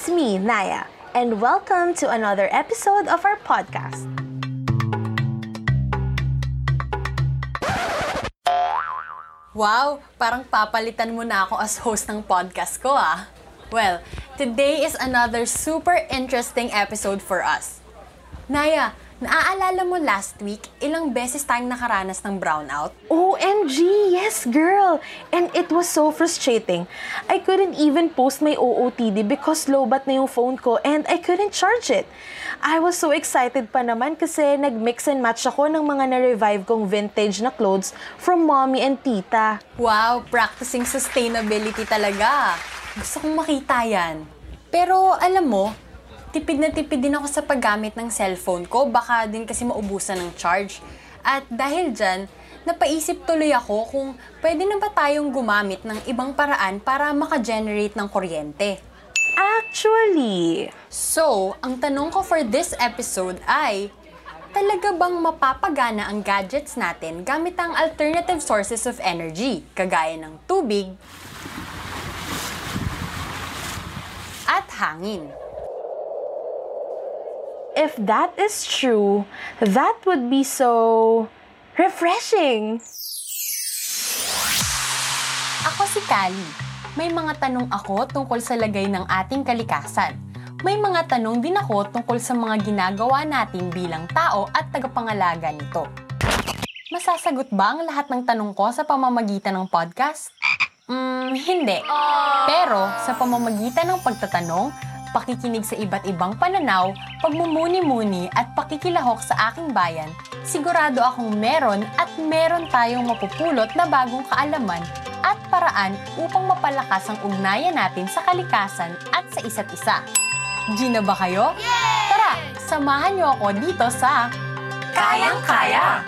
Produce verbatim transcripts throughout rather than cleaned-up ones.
It's me, Naya, and welcome to another episode of our podcast. Wow, parang papalitan mo na ako as host ng podcast ko ah. Well, today is another super interesting episode for us. Naya, naaalala mo last week, ilang beses tayong nakaranas ng brownout? O M G, yes girl! And it was so frustrating. I couldn't even post my O O T D because lowbat na yung phone ko and I couldn't charge it. I was so excited pa naman kasi nag-mix and match ako ng mga na-revive kong vintage na clothes from mommy and tita. Wow, practicing sustainability talaga. Gusto kong makita yan. Pero alam mo, tipid na tipid din ako sa paggamit ng cellphone ko, baka din kasi maubusan ng charge. At dahil dyan, napaisip tuloy ako kung pwede na ba tayong gumamit ng ibang paraan para maka-generate ng kuryente. Actually, So, ang tanong ko for this episode ay, talaga bang mapapagana ang gadgets natin gamit ang alternative sources of energy, kagaya ng tubig at hangin? if that is true, that would be so refreshing. Ako si Kali. May mga tanong ako tungkol sa lagay ng ating kalikasan. May mga tanong din ako tungkol sa mga ginagawa natin bilang tao at tagapangalaga nito. Masasagot ba ang lahat ng tanong ko sa pamamagitan ng podcast? Hmm, hindi. Pero sa pamamagitan ng pagtatanong, pakikinig sa iba't ibang pananaw, pagmumuni-muni at pakikilahok sa aking bayan, sigurado akong meron at meron tayong mapupulot na bagong kaalaman at paraan upang mapalakas ang ugnayan natin sa kalikasan at sa isa't isa. Gina ba kayo? Yay! Tara, samahan niyo ako dito sa Kayang-Kaya!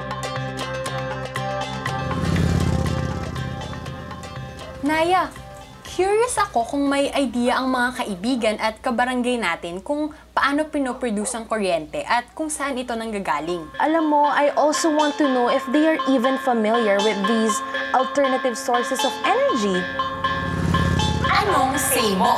Naya, curious ako kung may idea ang mga kaibigan at kabarangay natin kung paano pinoproduce ang kuryente at kung saan ito nanggagaling. Alam mo, I also want to know if they are even familiar with these alternative sources of energy. Anong say mo?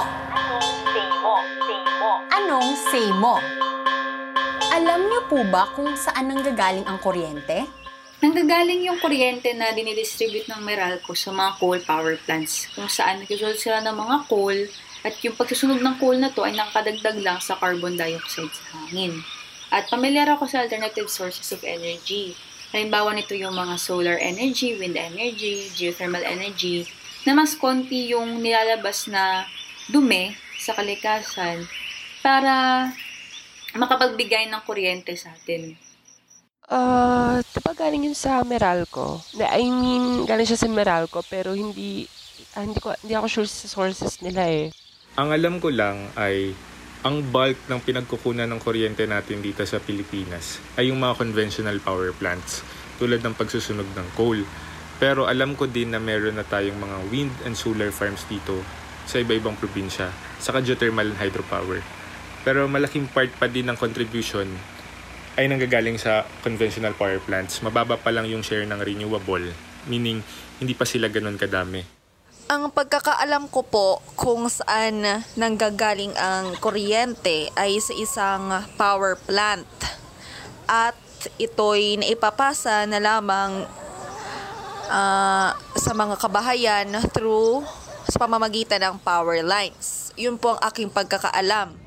Anong say mo? Alam niyo po ba kung saan nanggagaling ang kuryente? Nanggagaling yung kuryente na dinidistribute ng Meralco sa mga coal power plants kung saan nagsusunod sila ng mga coal at yung pagsusunog ng coal na to ay nakadagdag lang sa carbon dioxide sa hangin. At pamilyar ako sa alternative sources of energy. Halimbawa nito yung mga solar energy, wind energy, geothermal energy na mas konti yung nilalabas na dumi sa kalikasan para makapagbigay ng kuryente sa atin. Ah, uh, diba galing yun sa Meralco? I mean, galing siya sa Meralco pero hindi ah, hindi ko hindi ako sure sa sources nila eh. Ang alam ko lang ay ang bulk ng pinagkukunan ng kuryente natin dito sa Pilipinas ay yung mga conventional power plants tulad ng pagsusunog ng coal. Pero alam ko din na meron na tayong mga wind and solar farms dito sa iba-ibang probinsya, saka geothermal and hydropower. Pero malaking part pa din ng contribution ay nanggagaling sa conventional power plants. Mababa pa lang yung share ng renewable, meaning hindi pa sila ganun kadami. Ang pagkakaalam ko po kung saan nanggagaling ang kuryente ay sa isang power plant. At ito'y naipapasa na lamang uh, sa mga kabahayan through sa pamamagitan ng power lines. Yun po ang aking pagkakaalam.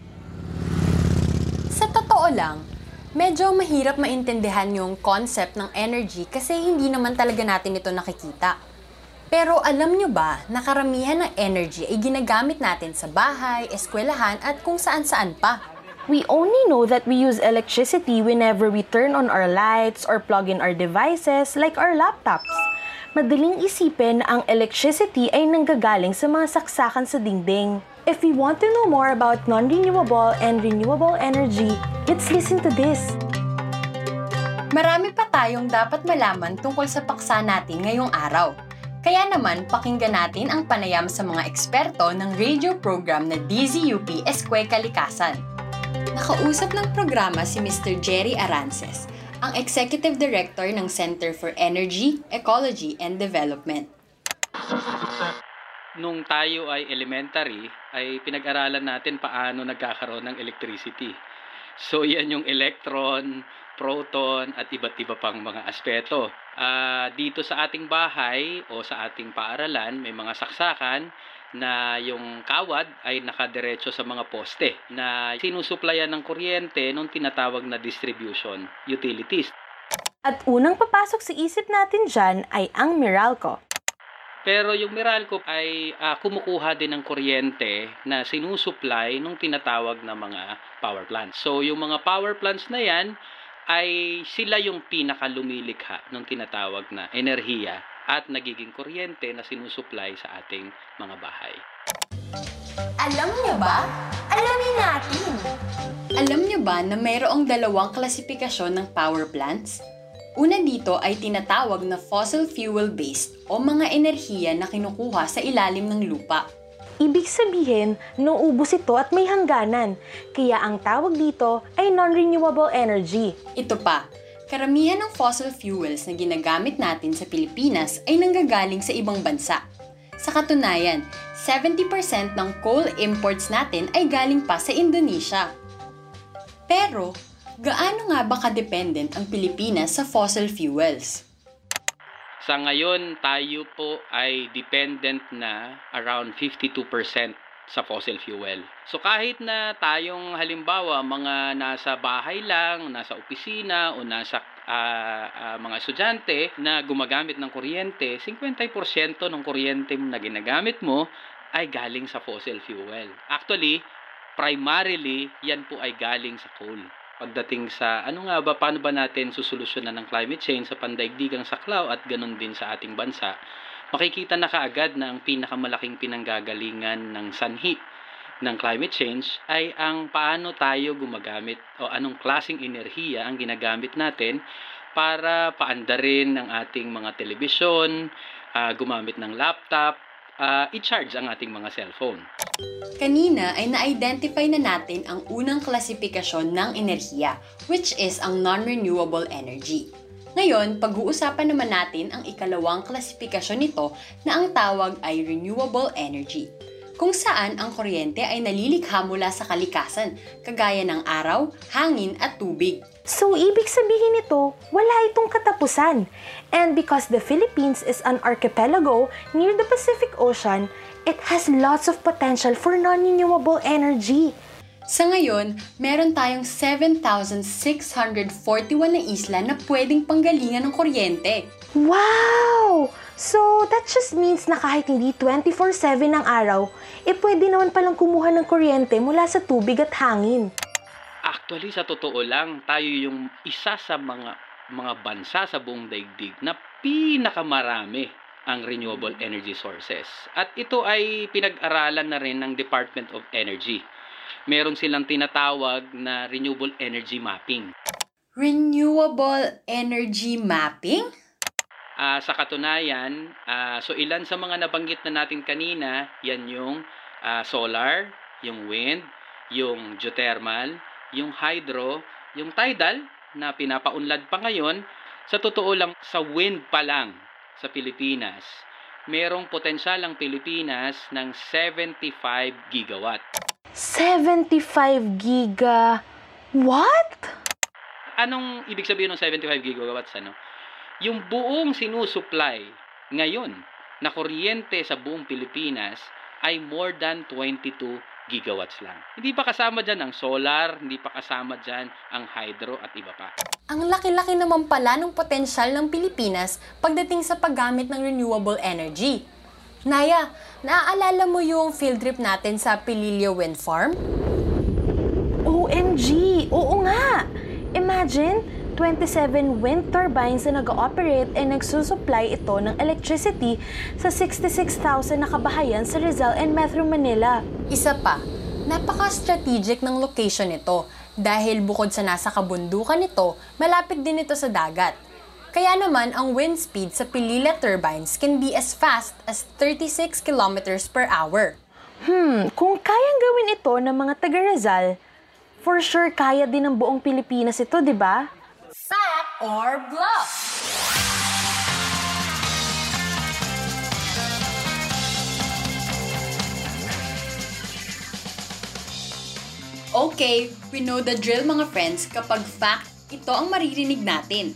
Sa totoo lang, medyo mahirap maintindihan yung concept ng energy kasi hindi naman talaga natin ito nakikita. Pero alam nyo ba na karamihan ng energy ay ginagamit natin sa bahay, eskwelahan at kung saan-saan pa? We only know that we use electricity whenever we turn on our lights or plug in our devices like our laptops. Madaling isipin na ang electricity ay nanggagaling sa mga saksakan sa dingding. If we want to know more about non-renewable and renewable energy, let's listen to this. Marami pa tayong dapat malaman tungkol sa paksa natin ngayong araw. Kaya naman, pakinggan natin ang panayam sa mga eksperto ng radio program na D Z U P Eskwela Kalikasan. Nakausap ng programa si Mister Jerry Arances, ang Executive Director ng Center for Energy, Ecology, and Development. nung tayo ay elementary, ay pinag-aralan natin paano nagkakaroon ng electricity. So yan yung electron, proton, at iba't iba pang mga aspeto. Uh, dito sa ating bahay o sa ating paaralan, may mga saksakan na yung kawad ay nakadiretso sa mga poste na sinusuplayan ng kuryente nung tinatawag na distribution utilities. At unang papasok sa isip natin dyan ay ang Meralco. Pero yung Meralco ay uh, kumukuha din ng kuryente na sinusupply nung tinatawag na mga power plants. So yung mga power plants na yan ay sila yung pinakalumilikha ng tinatawag na enerhiya at nagiging kuryente na sinusupply sa ating mga bahay. Alam niyo ba? Alamin natin! Alam niyo ba na mayroong dalawang klasifikasyon ng power plants? Una dito ay tinatawag na fossil fuel-based o mga enerhiya na kinukuha sa ilalim ng lupa. Ibig sabihin, nauubos ito at may hangganan, kaya ang tawag dito ay non-renewable energy. Ito pa, karamihan ng fossil fuels na ginagamit natin sa Pilipinas ay nanggagaling sa ibang bansa. Sa katunayan, seventy percent ng coal imports natin ay galing pa sa Indonesia. Pero, gaano nga ba ka-dependent ang Pilipinas sa fossil fuels? Sa ngayon, tayo po ay dependent na around fifty-two percent sa fossil fuel. So kahit na tayong halimbawa mga nasa bahay lang, nasa opisina o nasa uh, uh, mga estudyante na gumagamit ng kuryente, fifty percent ng kuryente na ginagamit mo ay galing sa fossil fuel. Actually, primarily, yan po ay galing sa coal. Pagdating sa ano nga ba, paano ba natin susolusyonan ng climate change sa pandaigdigang saklaw at ganun din sa ating bansa, makikita na kaagad na ang pinakamalaking pinanggagalingan ng sanhi ng climate change ay ang paano tayo gumagamit o anong klaseng enerhiya ang ginagamit natin para paandarin ng ating mga telebisyon, uh, gumamit ng laptop, uh, i-charge ang ating mga cellphone. Kanina ay na-identify na natin ang unang klasifikasyon ng enerhiya, which is ang non-renewable energy. Ngayon, pag-uusapan naman natin ang ikalawang klasifikasyon nito na ang tawag ay renewable energy, kung saan ang kuryente ay nalilikha mula sa kalikasan, kagaya ng araw, hangin at tubig. So, ibig sabihin nito, wala itong katapusan. And because the Philippines is an archipelago near the Pacific Ocean, it has lots of potential for non-renewable energy. Sa ngayon, meron tayong seven thousand six hundred forty-one na isla na pwedeng panggalingan ng kuryente. Wow! So, that just means na kahit hindi twenty-four seven ang araw, eh pwede naman palang kumuha ng kuryente mula sa tubig at hangin. Actually, sa totoo lang, tayo yung isa sa mga mga bansa sa buong daigdig na pinakamarami ang renewable energy sources. At ito ay pinag-aralan na rin ng Department of Energy. Meron silang tinatawag na renewable energy mapping. Renewable energy mapping? Uh, sa katunayan, uh, so ilan sa mga nabanggit na natin kanina, yan yung uh, solar, yung wind, yung geothermal, yung hydro, yung tidal na pinapaunlad pa ngayon. Sa totoo lang, sa wind pa lang sa Pilipinas, merong potensyal ang Pilipinas ng seventy-five gigawatt. seventy-five giga? What? Anong ibig sabihin ng seventy-five gigawatts? Ano? Yung buong sinusupply ngayon na kuryente sa buong Pilipinas ay more than twenty-two gigawatts lang. Hindi pa kasama dyan ang solar, hindi pa kasama dyan ang hydro at iba pa. Ang laki-laki naman pala ng potensyal ng Pilipinas pagdating sa paggamit ng renewable energy. Naya, naaalala mo yung field trip natin sa Pililio Wind Farm? O M G! Oo nga! Imagine, twenty-seven wind turbines na nag-ooperate and nagsusupply ito ng electricity sa sixty-six thousand na kabahayan sa Rizal and Metro Manila. Isa pa, napaka-strategic ng location nito dahil bukod sa nasa kabundukan nito, malapit din ito sa dagat. Kaya naman, ang wind speed sa Pilila turbines can be as fast as thirty-six kilometers per hour. Hmm, kung kayang gawin ito ng mga taga-Rizal, for sure kaya din ng buong Pilipinas ito, di ba? Fact or bluff? Okay, we know the drill mga friends kapag fact, ito ang maririnig natin.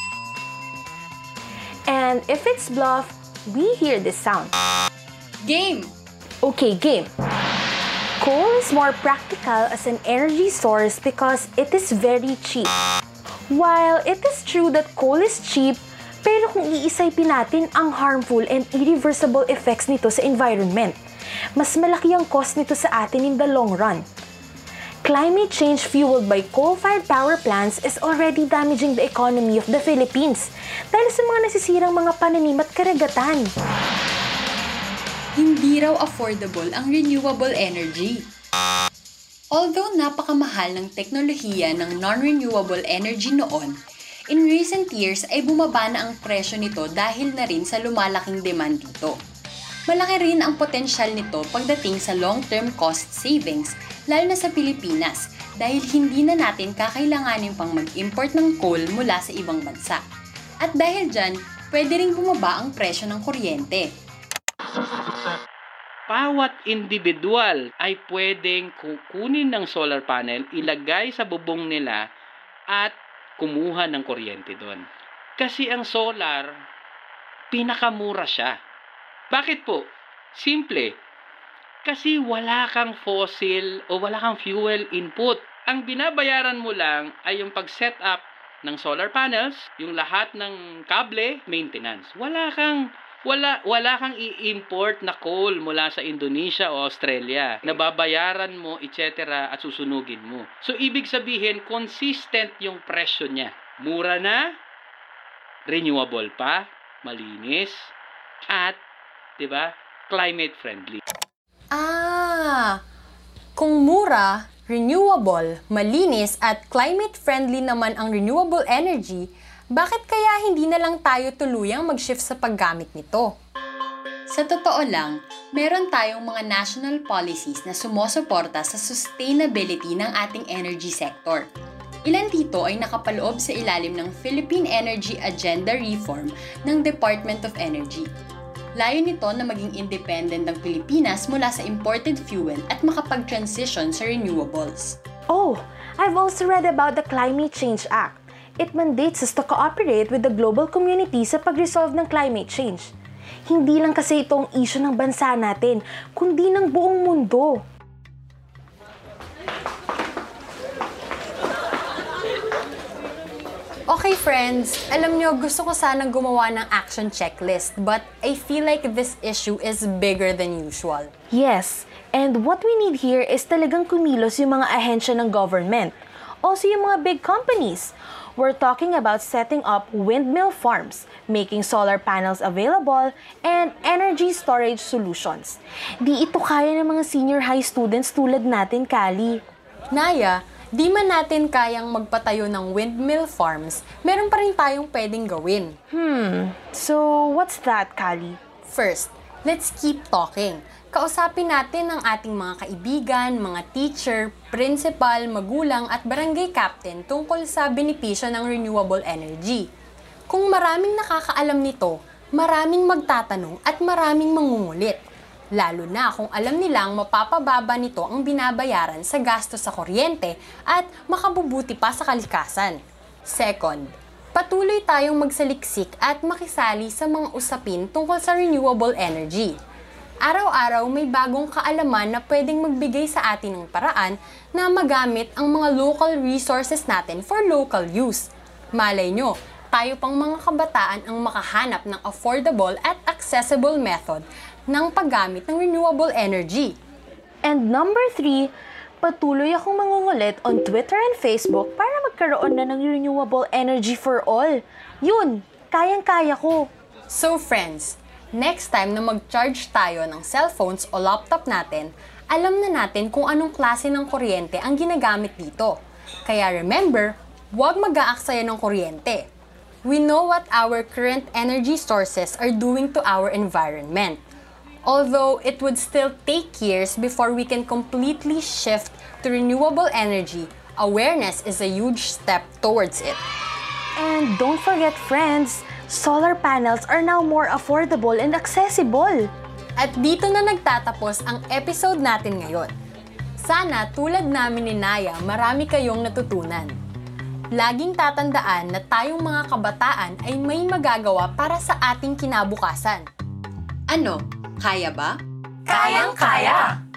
And if it's bluff, we hear this sound. Game! Okay, game. Coal is more practical as an energy source because it is very cheap. While it is true that coal is cheap, pero kung iisipin natin ang harmful and irreversible effects nito sa environment, mas malaki ang cost nito sa atin in the long run. Climate change fueled by coal-fired power plants is already damaging the economy of the Philippines dahil sa mga nasisirang mga pananim at karagatan. Hindi raw affordable ang renewable energy. Although napakamahal ng teknolohiya ng non-renewable energy noon, in recent years ay bumaba na ang presyo nito dahil na rin sa lumalaking demand dito. Malaki rin ang potensyal nito pagdating sa long-term cost savings, lalo na sa Pilipinas, dahil hindi na natin kakailanganin pang mag-import ng coal mula sa ibang bansa. At dahil dyan, pwede rin bumaba ang presyo ng kuryente. Bawat individual ay pwedeng kukunin ng solar panel, ilagay sa bubong nila at kumuha ng kuryente doon. Kasi ang solar, pinakamura siya. Bakit po? Simple. Kasi wala kang fossil o wala kang fuel input. Ang binabayaran mo lang ay yung pag-set up ng solar panels, yung lahat ng kable, maintenance. Wala kang Wala, wala kang i-import na coal mula sa Indonesia o Australia. Nababayaran mo, et cetera at susunugin mo. So, ibig sabihin, consistent yung presyo niya. Mura na, renewable pa, malinis, at, di ba, climate friendly. Ah! Kung mura, renewable, malinis at climate friendly naman ang renewable energy, bakit kaya hindi na lang tayo tuluyang mag-shift sa paggamit nito? Sa totoo lang, meron tayong mga national policies na sumusuporta sa sustainability ng ating energy sector. Ilan dito ay nakapaloob sa ilalim ng Philippine Energy Agenda Reform ng Department of Energy. Layo nito na maging independent ng Pilipinas mula sa imported fuel at makapag-transition sa renewables. Oh, I've also read about the Climate Change Act. It mandates us to cooperate with the global community sa pag-resolve ng climate change. Hindi lang kasi itong issue ng bansa natin, kundi ng buong mundo. Okay friends, alam nyo gusto ko sanang gumawa ng action checklist but I feel like this issue is bigger than usual. Yes, and what we need here is talagang kumilos yung mga ahensya ng government. Also yung mga big companies. We're talking about setting up windmill farms, making solar panels available, and energy storage solutions. Di ito kaya ng mga senior high students tulad natin, Kali. Naya, di man natin kayang magpatayo ng windmill farms, meron pa rin tayong pwedeng gawin. Hmm, so what's that, Kali? First, let's keep talking. Kausapin natin ang ating mga kaibigan, mga teacher, principal, magulang at barangay captain tungkol sa benepisyo ng renewable energy. Kung maraming nakakaalam nito, maraming magtatanong at maraming mangungulit. Lalo na kung alam nilang mapapababa nito ang binabayaran sa gastos sa kuryente at makabubuti pa sa kalikasan. Second, patuloy tayong magsaliksik at makisali sa mga usapin tungkol sa renewable energy. Araw-araw may bagong kaalaman na pwedeng magbigay sa atin ng paraan na magamit ang mga local resources natin for local use. Malay nyo, tayo pang mga kabataan ang makahanap ng affordable at accessible method ng paggamit ng renewable energy. And number three, patuloy akong mangungulit on Twitter and Facebook para magkaroon na ng renewable energy for all. Yun, kayang-kaya ko. So friends, next time na mag-charge tayo ng cellphones o laptop natin, alam na natin kung anong klase ng kuryente ang ginagamit dito. Kaya remember, huwag mag-aaksaya ng kuryente. We know what our current energy sources are doing to our environment. Although it would still take years before we can completely shift to renewable energy, awareness is a huge step towards it. And don't forget, friends, solar panels are now more affordable and accessible. At dito na nagtatapos ang episode natin ngayon. Sana tulad namin ni Naya, marami kayong natutunan. Laging tatandaan na tayong mga kabataan ay may magagawa para sa ating kinabukasan. Ano? Kaya ba? Kayang-kaya!